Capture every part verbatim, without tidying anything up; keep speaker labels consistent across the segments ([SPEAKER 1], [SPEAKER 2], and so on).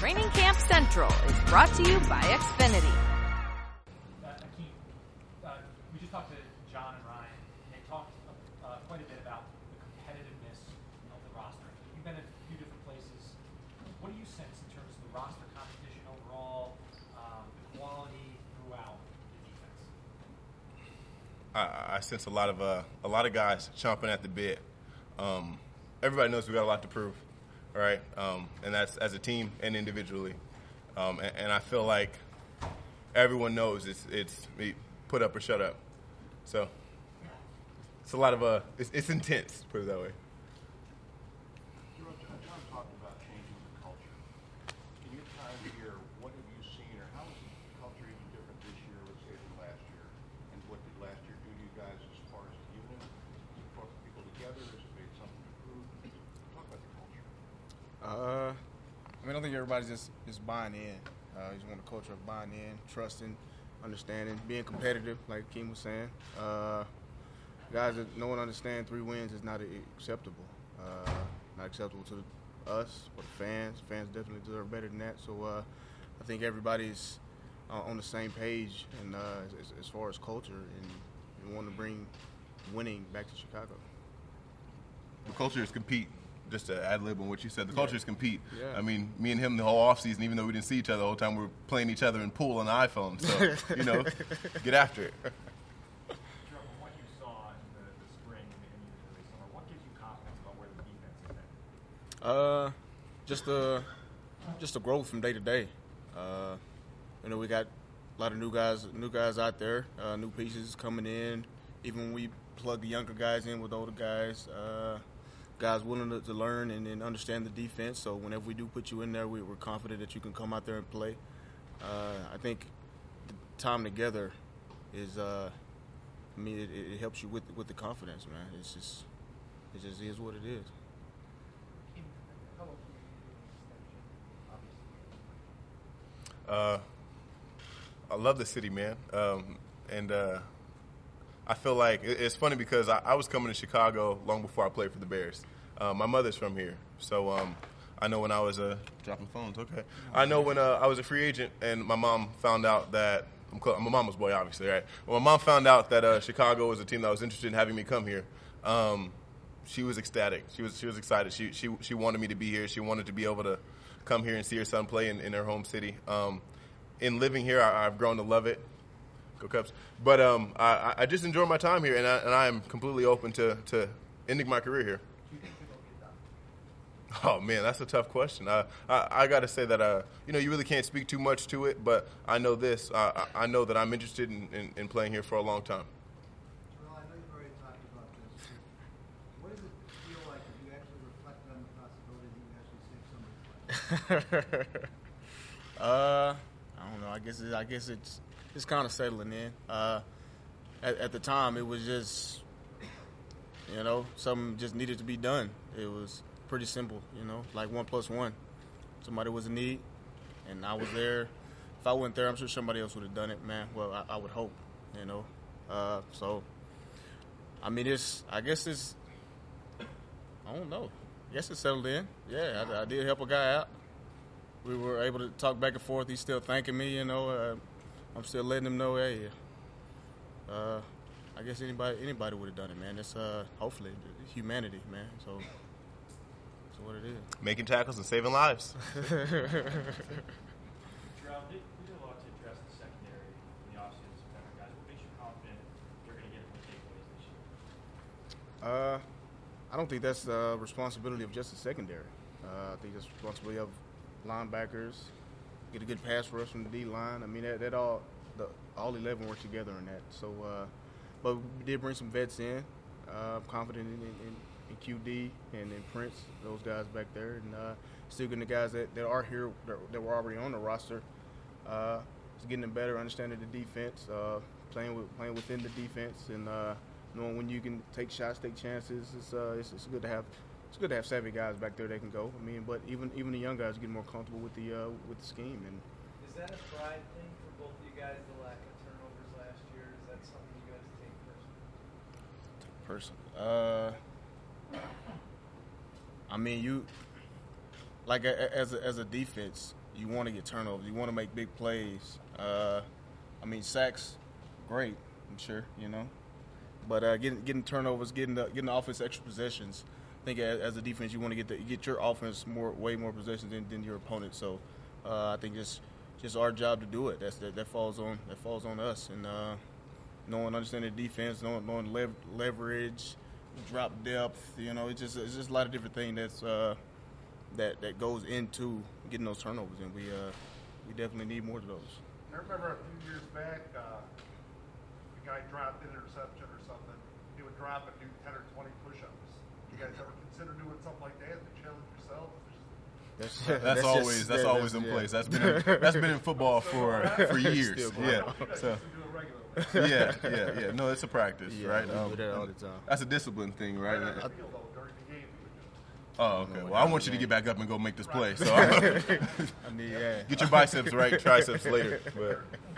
[SPEAKER 1] Training Camp Central is brought to you by Xfinity.
[SPEAKER 2] Uh, Akeem, uh, we just talked to John and Ryan, and they talked uh, quite a bit about the competitiveness of the roster. You've been at a few different places. What do you sense in terms of the roster competition overall, um, the quality throughout the defense?
[SPEAKER 3] I, I sense a lot of uh, a lot of guys chomping at the bit. Um, everybody knows we got a lot to prove, right? Um, and that's as a team and individually. Um, and, and I feel like everyone knows it's it's put up or shut up. So it's a lot of uh, it's, it's intense, put it that way.
[SPEAKER 4] John talked about changing the culture. In your time here, what have you seen, or how is the culture even different this year, let's say, than last year? And what did last year do to you guys as far as a unit? Has it brought people together? Has it made something improve? Talk about the culture.
[SPEAKER 5] Uh, I mean, I don't think everybody's just, just buying in. Uh, you just want a culture of buying in, trusting, understanding, being competitive, like Keem was saying. Uh, guys that know and understand three wins is not acceptable. Uh, not acceptable to us, but the fans. Fans definitely deserve better than that. So uh, I think everybody's uh, on the same page and uh, as, as far as culture and, and want to bring winning back to Chicago.
[SPEAKER 3] The culture is compete. Just to ad lib on what you said, the culture
[SPEAKER 5] Yeah.
[SPEAKER 3] is compete.
[SPEAKER 5] Yeah.
[SPEAKER 3] I mean, me and him the whole offseason, even though we didn't see each other the whole time, we were playing each other in pool on the iPhone. So, you know, get after it.
[SPEAKER 2] From what you saw in the, the spring and the early summer, what gives you confidence about where the defense is at?
[SPEAKER 5] Uh, just the just the growth from day to day. Uh, you know, we got a lot of new guys, new guys out there, uh, new pieces coming in. Even when we plug the younger guys in with older guys, uh, guys willing to, to learn and, and understand the defense. So whenever we do put you in there, we, we're confident that you can come out there and play. Uh, I think the time together is, uh, I mean, it, it helps you with with the confidence, man. It's just, it just is what it is.
[SPEAKER 3] Uh, I love the city, man. Um, and uh, I feel like it's funny because I, I was coming to Chicago long before I played for the Bears. Uh, my mother's from here, so um, I know when I was uh, dropping phones. Okay, I know when uh, I was a free agent and my mom found out that I'm, cl- I'm a mama's boy, obviously, right? When my mom found out that uh, Chicago was a team that was interested in having me come here, um, she was ecstatic. She was she was excited. She she she wanted me to be here. She wanted to be able to come here and see her son play in, in her home city. Um, in living here, I, I've grown to love it. Go Cubs. But um, I, I just enjoy my time here, and I, and I am completely open to, to ending my career here. Oh, man, that's a tough question. I, I, I got to say that, uh, you know, you really can't speak too much to it, but I know this. I, I know that I'm interested in, in, in playing here for a long time.
[SPEAKER 6] Well, I know you've already talked about this. What does it feel like if you actually reflect on the possibility that you actually save somebody's life?
[SPEAKER 5] uh, I don't know. I guess it, I guess it's it's kind of settling in. Uh, at, at the time, it was just, you know, something just needed to be done. It was pretty simple, you know, like one plus one. Somebody was in need, and I was there. If I wasn't there, I'm sure somebody else would have done it, man. Well, I, I would hope, you know. Uh, so, I mean, it's, I guess it's, I don't know. I guess it's settled in. Yeah, I, I did help a guy out. We were able to talk back and forth. He's still thanking me, you know. Uh, I'm still letting him know, hey, uh, I guess anybody anybody would have done it, man. It's uh, hopefully humanity, man. So that's what it is.
[SPEAKER 3] Making tackles and saving lives.
[SPEAKER 2] Gerald, did, we did a lot to address the secondary in the offseason, September, guys. What makes you confident you're going to get more takeaways this year?
[SPEAKER 5] Uh, I don't think that's the responsibility of just the secondary. Uh, I think that's the responsibility of linebackers, get a good pass rush from the D line. I mean, that, that all the all eleven work together in that. So, uh, but we did bring some vets in. Uh, I'm confident in, in, in Q D and in Prince, those guys back there, and uh, still getting the guys that, that are here that, that were already on the roster. Uh, it's getting them better, understanding the defense, uh, playing with playing within the defense, and uh, knowing when you can take shots, take chances. It's, uh, it's it's good to have. It's good to have savvy guys back there that can go. I mean, but even even the young guys get more comfortable with the uh, with the scheme. And
[SPEAKER 6] Is that a pride thing for both of you guys, the lack of turnovers last year? Is that something you guys take personally?
[SPEAKER 5] person, uh, I mean, you like a, as a, as a defense, you want to get turnovers. You want to make big plays. Uh, I mean, sacks, great, I'm sure, you know. But uh, getting getting turnovers, getting the getting the offense extra possessions. I think as, as a defense, you want to get the, get your offense more way more possessions than, than your opponent. So uh, I think just just our job to do it. That's that, that falls on that falls on us. And uh, knowing, understanding the defense, knowing, knowing lev- leverage, drop depth. You know, it's just it's just a lot of different things that's uh, that that goes into getting those turnovers, and we uh, we definitely need more of those.
[SPEAKER 7] I remember a few years back, uh, the guy dropped an interception or something. He would drop and do ten or twenty push-ups. You guys ever consider doing something like that to challenge yourself?
[SPEAKER 3] That's,
[SPEAKER 5] that's,
[SPEAKER 3] that's
[SPEAKER 5] just-
[SPEAKER 3] always that's
[SPEAKER 5] that-
[SPEAKER 3] always
[SPEAKER 5] that's-
[SPEAKER 3] in
[SPEAKER 5] yeah.
[SPEAKER 3] place. That's been in, that's been in football for for years.
[SPEAKER 5] Still going
[SPEAKER 3] Yeah.
[SPEAKER 5] on.
[SPEAKER 7] You guys
[SPEAKER 3] So
[SPEAKER 7] used to do it regularly.
[SPEAKER 3] yeah, yeah, yeah. No, it's a practice,
[SPEAKER 5] Yeah,
[SPEAKER 3] right?
[SPEAKER 5] we do that all the time.
[SPEAKER 3] That's a discipline thing, right?
[SPEAKER 7] Right on the field, though, during the game, we would do it.
[SPEAKER 3] Oh, okay. Well, I want you to get back up and go make this play. So
[SPEAKER 5] I mean, yeah.
[SPEAKER 3] get your biceps right, triceps later. But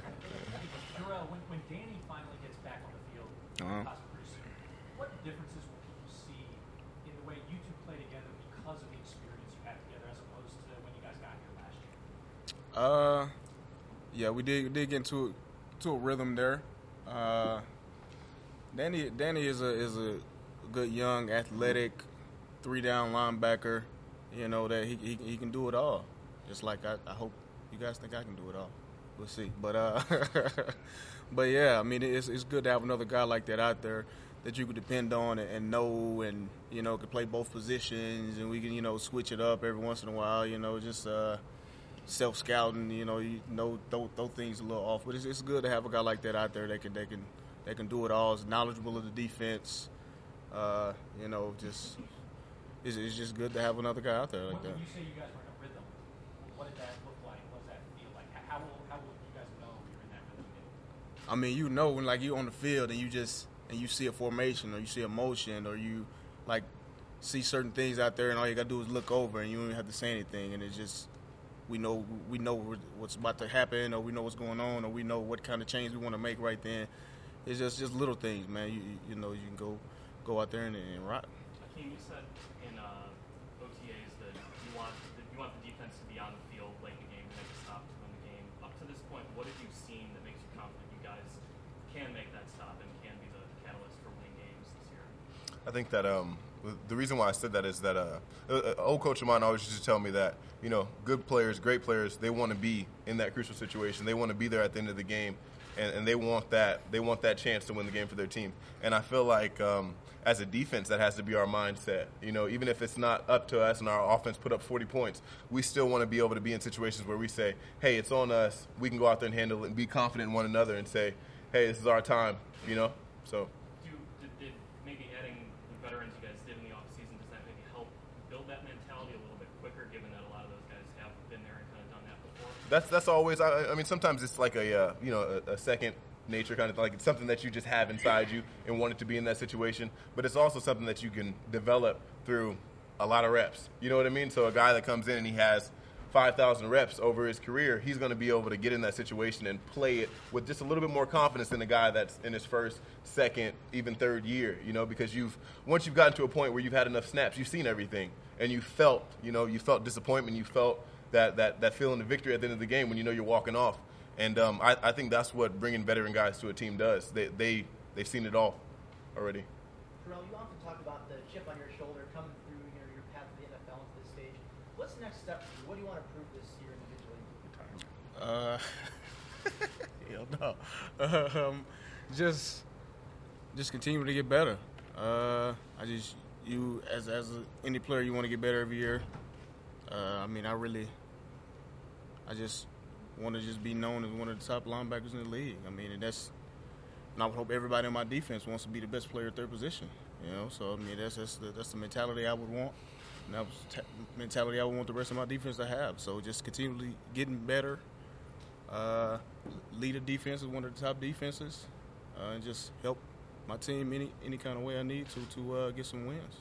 [SPEAKER 2] Jarrell, when, when Danny finally gets back on the field,
[SPEAKER 5] Uh-huh.
[SPEAKER 2] possibly pretty soon, what differences will people see in the way you two play together because of the experience you had together as opposed to when you guys got here last year?
[SPEAKER 5] Uh, yeah, we did did get into to a rhythm there. Uh, Danny Danny is a is a good young athletic three down linebacker. You know that he he, he can do it all. Just like I, I hope you guys think I can do it all. We'll see. But uh, but yeah, I mean it's it's good to have another guy like that out there that you could depend on and, and know, and you know could play both positions, and we can you know switch it up every once in a while. You know just. Uh, self-scouting, you know, you know, throw, throw things a little off. But it's, it's good to have a guy like that out there that can, that can, that can do it all. Is knowledgeable of the defense. Uh, you know, just it's, it's just good to have another guy out there like
[SPEAKER 2] When,
[SPEAKER 5] that.
[SPEAKER 2] when you say you guys were in a rhythm, what did that look like? What does that feel like? How will, how will you guys know you're in that rhythm?
[SPEAKER 5] I mean, you know, when like you on the field and you just and you see a formation or you see a motion or you like see certain things out there, and all you gotta do is look over and you don't even have to say anything, and it's just. We know we know what's about to happen, or we know what's going on, or we know what kind of change we want to make right then. It's just just little things, man. You you, you know you can go go out there and, and rock.
[SPEAKER 8] Hakeem, you said in uh, O T As that you want that you want the defense to be on the field late in the game to make a stop to win the game. Up to this point, what have you seen that makes you confident you guys can make that stop and can be the catalyst for winning games this year?
[SPEAKER 3] I think that um, the reason why I said that is that uh, an old coach of mine always used to tell me that, you know, good players, great players, they want to be in that crucial situation. They want to be there at the end of the game, and, and they want that they want that chance to win the game for their team. And I feel like um, as a defense, that has to be our mindset. You know, even if it's not up to us and our offense put up forty points, we still want to be able to be in situations where we say, hey, it's on us. We can go out there and handle it and be confident in one another and say, hey, this is our time, you know? So.
[SPEAKER 8] Do you, did, did maybe adding the veterans you guys did in the offseason, does that maybe help build that mentality a little bit quicker, given that a lot of those guys have been there and kind of done that before?
[SPEAKER 3] That's that's always. I, I mean, sometimes it's like a uh, you know a, a second nature kind of like it's something that you just have inside you and wanted to be in that situation. But it's also something that you can develop through a lot of reps. You know what I mean? So a guy that comes in and he has five thousand reps over his career, he's going to be able to get in that situation and play it with just a little bit more confidence than a guy that's in his first, second, even third year. You know, because you've once you've gotten to a point where you've had enough snaps, you've seen everything, and you felt, you know, you felt disappointment, you felt that that that feeling of victory at the end of the game when you know you're walking off. And um, I, I think that's what bringing veteran guys to a team does. They they they've seen it all already.
[SPEAKER 9] Jarrell, you often talk about the chip on your shoulder coming through, you know, your path to the N F L into this stage. What's the next step for you? What do you want to prove this year individually?
[SPEAKER 5] Uh, hell no. Um, just just continue to get better. Uh, I just you as as a, any player, you want to get better every year. Uh, I mean, I really, I just want to just be known as one of the top linebackers in the league. I mean, and that's, and I would hope everybody in my defense wants to be the best player at their position. You know, so I mean, that's that's the, that's the mentality I would want, and that was the mentality I would want the rest of my defense to have. So just continually getting better, uh, lead a defense as one of the top defenses, uh, and just help my team any any kind of way I need to to uh, get some wins.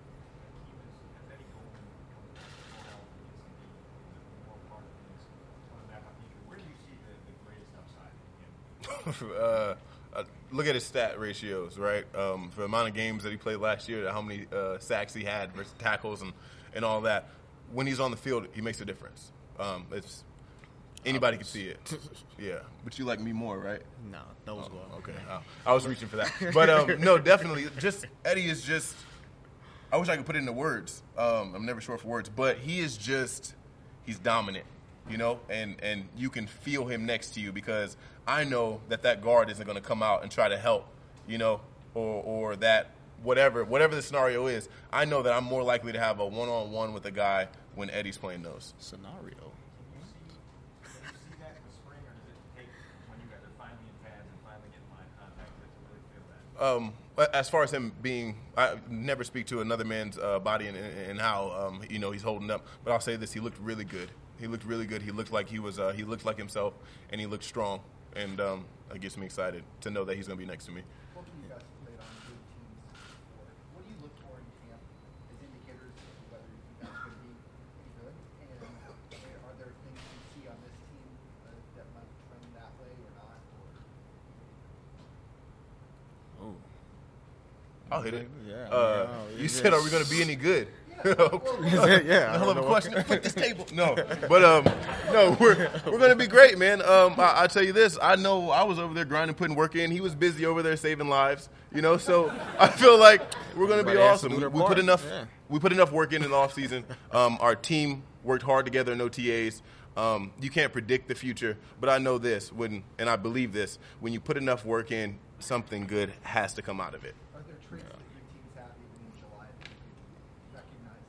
[SPEAKER 3] uh, uh, look at his stat ratios, right? Um, for the amount of games that he played last year, how many uh, sacks he had versus tackles and, and all that. When he's on the field, he makes a difference. Um, it's anybody can see it. Yeah, but you like me more, right?
[SPEAKER 5] No, those
[SPEAKER 3] Oh,
[SPEAKER 5] go.
[SPEAKER 3] okay, I, I was reaching for that, but um, no, definitely. Just Eddie is just. I wish I could put it into words. Um, I'm never short for words, but he is just. He's dominant, you know, and and you can feel him next to you because I know that that guard isn't going to come out and try to help, you know, or or that whatever whatever the scenario is. I know that I'm more likely to have a one-on-one with a guy when Eddie's playing those.
[SPEAKER 5] Scenario.
[SPEAKER 2] Do you see, do you see that in the spring, or does it take when you guys are finally in pads and finally getting line contact to really feel that?
[SPEAKER 3] Um, as far as him being, I never speak to another man's uh, body and, and how um, you know he's holding up. But I'll say this: he looked really good. He looked really good. He looked like he was. Uh, he looked like himself, and he looked strong. And um, it gets me excited to know that he's going to be next to me.
[SPEAKER 6] Both of you guys played on good teams before. What do you look for in camp as indicators of whether you guys could be any good? And are there things you see on this team uh, that might trend that way or not? Or
[SPEAKER 5] Oh.
[SPEAKER 3] I'll hit it.
[SPEAKER 5] Yeah.
[SPEAKER 3] Uh,
[SPEAKER 5] no,
[SPEAKER 3] you
[SPEAKER 5] it's
[SPEAKER 3] said, "Are we
[SPEAKER 5] just-
[SPEAKER 3] going to be any good?"
[SPEAKER 5] Yeah. I
[SPEAKER 3] Hell of
[SPEAKER 5] don't
[SPEAKER 3] a
[SPEAKER 5] know.
[SPEAKER 3] question. Flip this table. No, but um, no, we're we're gonna be great, man. Um, I, I tell you this, I know I was over there grinding, putting work in. He was busy over there saving lives, you know. So I feel like we're gonna be
[SPEAKER 5] Everybody has to
[SPEAKER 3] awesome.
[SPEAKER 5] do
[SPEAKER 3] We,
[SPEAKER 5] their
[SPEAKER 3] we put
[SPEAKER 5] part.
[SPEAKER 3] enough,
[SPEAKER 5] Yeah.
[SPEAKER 3] we put enough work in in the off season. Um, our team worked hard together in O T As. Um, you can't predict the future, but I know this when, and I believe this: when you put enough work in, something good has to come out of it.
[SPEAKER 6] are there traits that your teams have even in July that you recognize?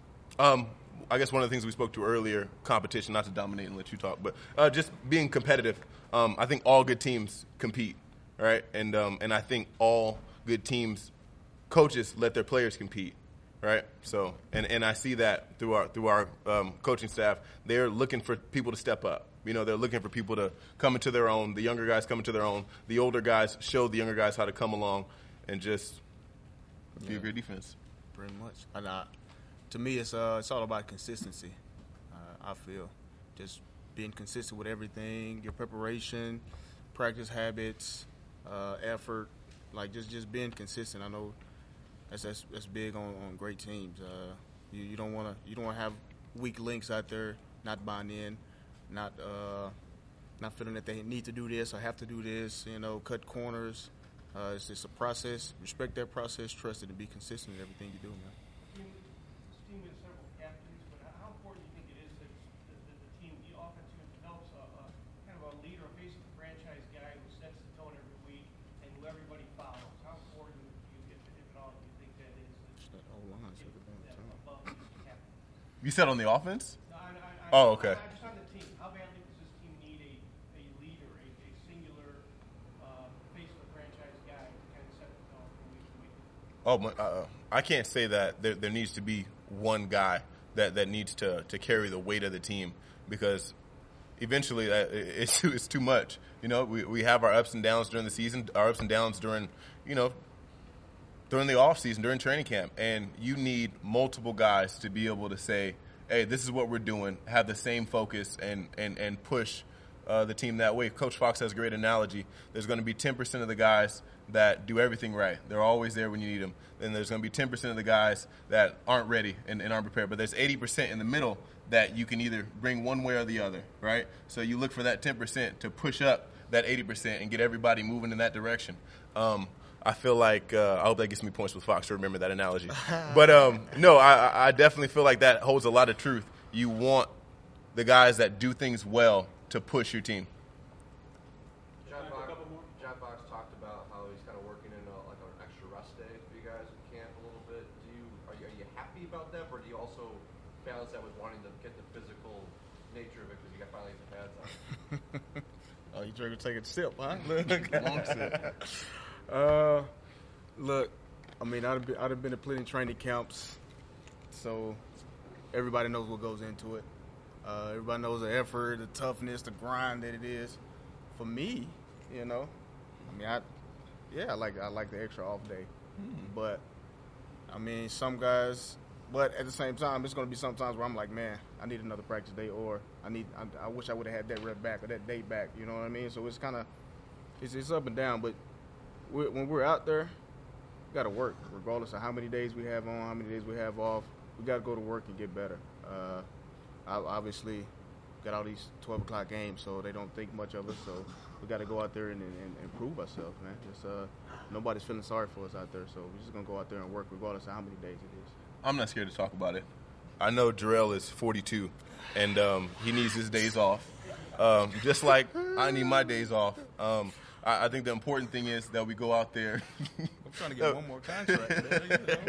[SPEAKER 3] Um, I guess one of the things we spoke to earlier, competition, not to dominate and let you talk, but uh, just being competitive. Um, I think all good teams compete, right? And um, and I think all good teams, coaches let their players compete, right? So and, and I see that through our through our um, coaching staff. They're looking for people to step up. You know, they're looking for people to come into their own. The younger guys come into their own. The older guys show the younger guys how to come along and just be a great defense.
[SPEAKER 5] Pretty much. And uh, to me, it's uh, it's all about consistency. Uh, I feel just being consistent with everything, your preparation, practice habits, uh, effort, like just, just being consistent. I know that's that's, that's big on, on great teams. Uh, you you don't want to you don't want to have weak links out there, not buying in, not uh, not feeling that they need to do this or have to do this. You know, cut corners. Uh, it's just a process. Respect that process, trust it, and be consistent in everything you do, man.
[SPEAKER 10] This team has several captains, but how important do you think it is that the, the, the team, the offense develops a, a kind of a leader, a basic franchise guy who sets the tone every week and who everybody follows? How important do you, if, if at all, do you think that is?
[SPEAKER 5] That whole line
[SPEAKER 10] That,
[SPEAKER 5] should have been
[SPEAKER 10] that
[SPEAKER 5] on top.
[SPEAKER 10] above the captain?
[SPEAKER 3] You said on the offense?
[SPEAKER 10] No, I, I, I,
[SPEAKER 3] Oh, okay.
[SPEAKER 10] I, just on the team, how badly does this team need a, a leader, a, a singular uh, face of the franchise guy to kind of set the tone from week to week?
[SPEAKER 3] Oh, my- uh, I can't say that there, there needs to be one guy that, that needs to, to carry the weight of the team because eventually that it's, it's too much. You know, we, we have our ups and downs during the season, our ups and downs during, you know, during the off season, during training camp, and you need multiple guys to be able to say, hey, this is what we're doing, have the same focus and, and, and push uh, the team that way. Coach Fox has a great analogy. There's going to be ten percent of the guys that do everything right. They're always there when you need them. Then there's going to be ten percent of the guys that aren't ready and, and aren't prepared. But there's eighty percent in the middle that you can either bring one way or the other, right? So you look for that ten percent to push up that eighty percent and get everybody moving in that direction. Um, I feel like uh, I hope that gets me points with Fox to remember that analogy. But um, no, I, I definitely feel like that holds a lot of truth. You want the guys that do things well to push your team.
[SPEAKER 11] John Fox, John Fox talked about how he's kind of working in a, like an extra rest day for you guys in camp a little bit. Do you are you, are you happy about that, or do you also balance that with wanting to get the physical nature of it because you got finally the pads on?
[SPEAKER 5] Oh, you trying to take a sip, huh?
[SPEAKER 3] Long sip.
[SPEAKER 5] Uh, look, I mean, I've been, I've been to plenty of training camps, so everybody knows what goes into it. Uh, everybody knows the effort, the toughness, the grind that it is. For me, you know, I mean, I yeah, I like I like the extra off day, but I mean, some guys. But at the same time, it's going to be sometimes where I'm like, man, I need another practice day, or I need, I, I wish I would have had that rep back or that day back. You know what I mean? So it's kind of, it's, it's up and down. But we're, when we're out there, we got to work, regardless of how many days we have on, how many days we have off. We got to go to work and get better. Uh, I, obviously, got all these twelve o'clock games, so they don't think much of us. So we got to go out there and, and, and prove ourselves, man. Just uh, nobody's feeling sorry for us out there, so we're just gonna go out there and work regardless of how many days it is.
[SPEAKER 3] I'm not scared to talk about it. I know Jarrell is forty-two, and um, he needs his days off, um, just like I need my days off. Um, I, I think the important thing is that we go out there.
[SPEAKER 5] I'm trying to get one more contract. Man.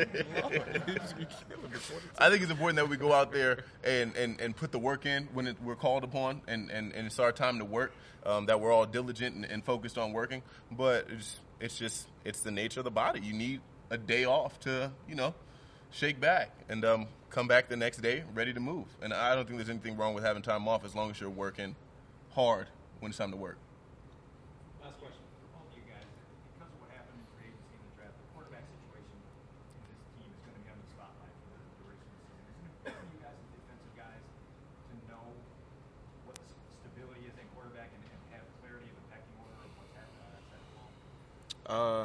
[SPEAKER 3] I think it's important that we go out there and, and, and put the work in when it, we're called upon, and, and, and it's our time to work, um, that we're all diligent and, and focused on working. But it's, it's just it's the nature of the body. You need a day off to, you know, shake back and um, come back the next day ready to move. And I don't think there's anything wrong with having time off as long as you're working hard when it's time to work.
[SPEAKER 2] Last question for all of you guys. Because of what happened in free agency and the draft, the quarterback situation in this team is going to be under the spotlight for the duration of the season. Isn't it important for you guys as defensive guys to know what the stability is in quarterback and, and have clarity of the pecking order of what's happening on that side of the ball?
[SPEAKER 5] Uh,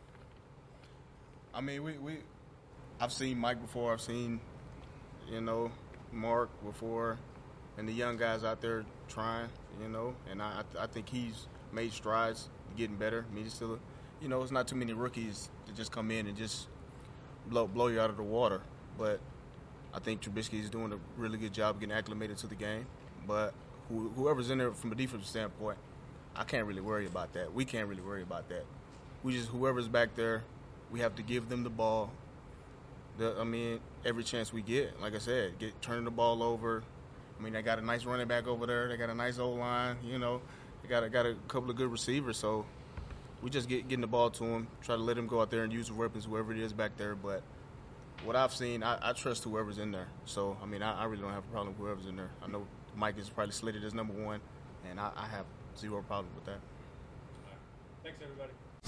[SPEAKER 5] I mean, we, we I've seen Mike before. I've seen, you know, Mark before, and the young guys out there trying, you know, and I I think he's made strides, getting better. I mean, he's still, you know, it's not too many rookies that just come in and just blow blow you out of the water. But I think Trubisky is doing a really good job getting acclimated to the game. But who, whoever's in there from a defensive standpoint, I can't really worry about that. We can't really worry about that. We just, whoever's back there, we have to give them the ball. The, I mean, every chance we get, like I said, get turning the ball over. I mean, they got a nice running back over there. They got a nice O-line, you know. They got a, got a couple of good receivers. So we just get getting the ball to them, try to let them go out there and use the weapons, whoever it is back there. But what I've seen, I, I trust whoever's in there. So, I mean, I, I really don't have a problem with whoever's in there. I know Mike is probably slated as number one, and I, I have zero problem with that.
[SPEAKER 2] Thanks, everybody.